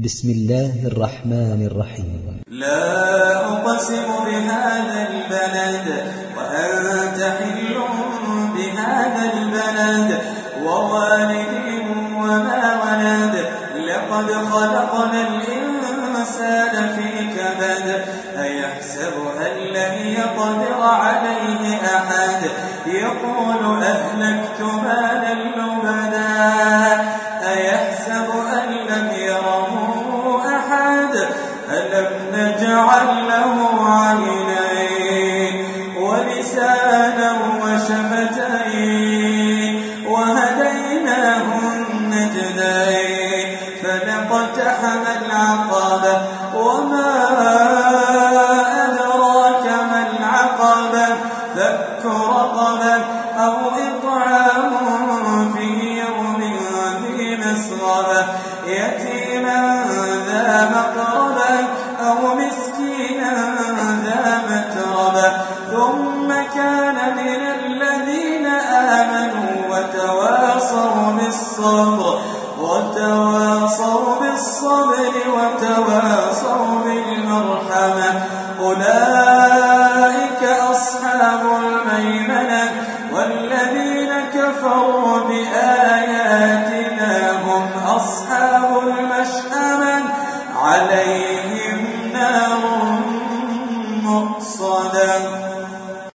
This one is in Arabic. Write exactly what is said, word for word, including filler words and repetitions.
بسم الله الرحمن الرحيم. لا أقسم بهذا البلد وأنت حل بهذا البلد ووالد وما ولد لقد خلقنا الإنسان في كبد أيحسب أن لن يقدر عليه أحد يقول أهلكت مالا لبدا أيحسب أن لم يره أحد ألم نجعل له عينين ولسانا وشفتين وهديناه النجدين فلاقتحم العقبة وما أدراك ما العقبة فك رقبة أو إطعام في يوم ذي مسغبة يتيما ذا مقربة أو مسكينا ذا متربة ثم كان من الذين آمنوا وتواصوا بالصبر وتواصوا بالصبر وتواصوا بالمرحمة أولئك